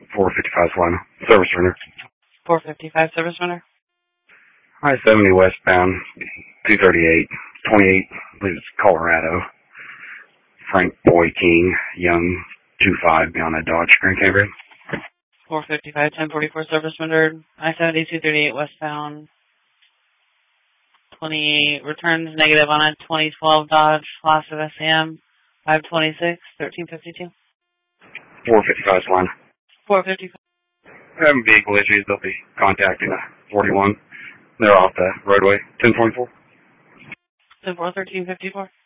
455 Lima. Service runner. 455 service runner. I-70 westbound, 238, 28, I believe it's Colorado. Frank Boy King, Young, 25, beyond a Dodge Grand Camry. 455, 1044 service rendered. I-70, 238 westbound. 20, returns negative on a 2012 Dodge Class of SAM, 526, 1352. 455 line. 455. Having vehicle issues, they'll be contacting 41. They're off the roadway, 1024. 10-4, 1354.